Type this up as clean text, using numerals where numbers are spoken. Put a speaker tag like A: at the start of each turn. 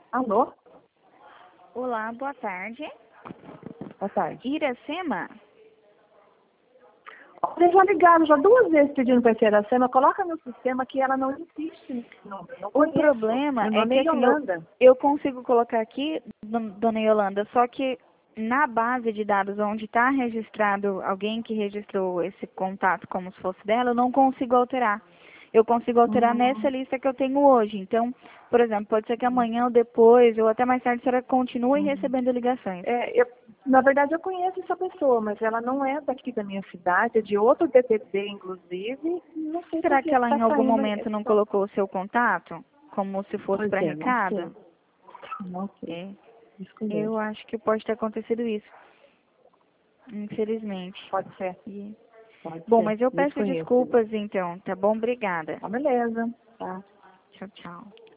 A: Alô?
B: Olá, boa tarde.
A: Boa tarde.
B: Iracema?
A: Vocês já ligaram já 2 vezes pedindo para ser Iracema. Coloca no sistema que ela não existe nesse nome. Não
B: O
A: conheço.
B: problema
A: Meu
B: é
A: nome
B: que
A: é
B: assim,
A: Yolanda.
B: eu consigo colocar aqui, dona Yolanda, só que na base de dados onde está registrado alguém que registrou esse contato como se fosse dela, eu não consigo alterar. Eu consigo alterar nessa lista que eu tenho hoje. Então, por exemplo, pode ser que amanhã ou depois, ou até mais tarde, a senhora continue recebendo ligações.
A: Na verdade, eu conheço essa pessoa, mas ela não é daqui da minha cidade, é de outro DPD, inclusive. Não sei
B: Será
A: por
B: que ela
A: está
B: em algum
A: saindo.
B: momento não colocou o seu contato? Como se fosse
A: Pois
B: para
A: é, não sei.
B: recado?
A: Não sei.
B: É.
A: Desconheço.
B: Eu acho que pode ter acontecido isso, infelizmente.
A: Pode ser.
B: E-
A: Pode
B: Bom,
A: ser.
B: mas eu peço
A: Desconheço.
B: desculpas então, tá bom? Obrigada.
A: Tá, beleza. Tá.
B: Tchau, tchau.